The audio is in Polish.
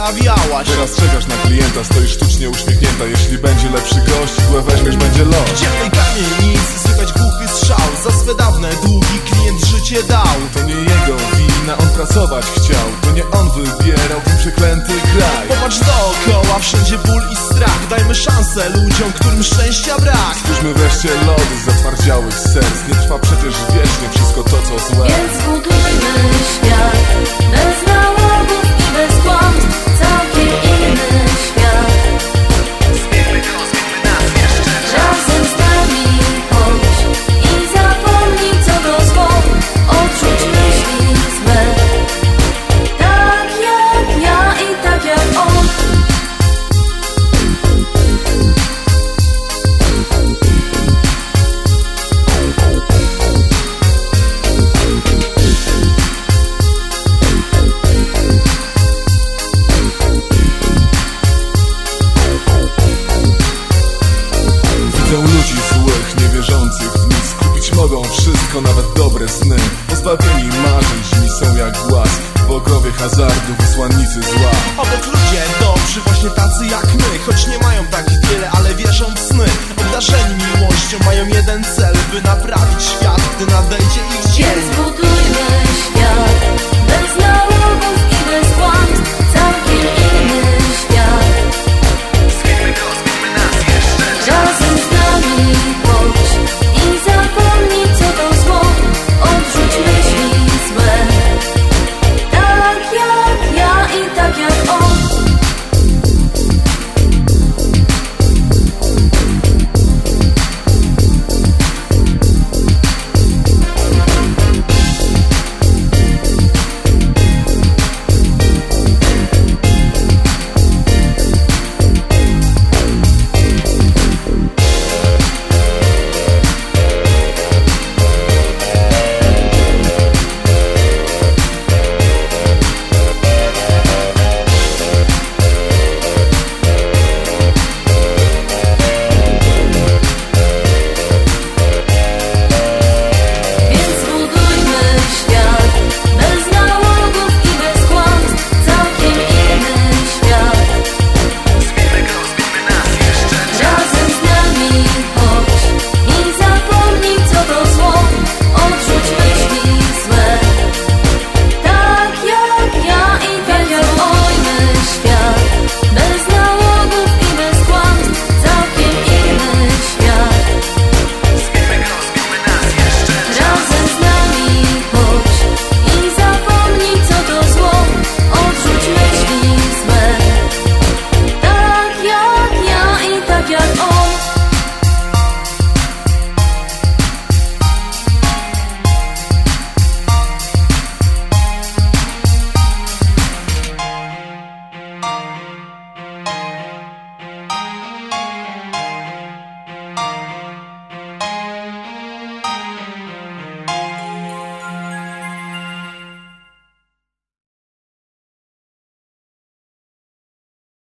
zawiałaś. Teraz czekasz na klienta, stoisz sztucznie uśmiechnięta. Jeśli będzie lepszy gość, igłę weźmiesz, będzie los. W ciemnej kamienicy słychać głuchy strzał. Za swe dawne długi klient życie dał. To nie jego wina, on pracować chciał. To nie on wybierał ten przeklęty kraj. Popatrz dookoła, wszędzie ból i strach. Dajmy szansę ludziom, którym szczęścia brak. Stwórzmy wreszcie lody z zatwardziałych serc. Nie trwa przecież wiecznie wszystko to, co złe. Więc budujmy świat bez nałogów i bez kłamstw. Całkiem inny świat. Zmieńmy go, zmieńmy nas jeszcze raz. Razem z nami chodź i zapomnij co do zło. Odrzuć myśli złe. Tak jak ja i tak jak on. Widzę ludzi złych, niewierzących w nic. Kupić mogą wszystko, nawet dobre sny. Pozbawieni marzeń, zimi są jak głaz. Bogowie hazardu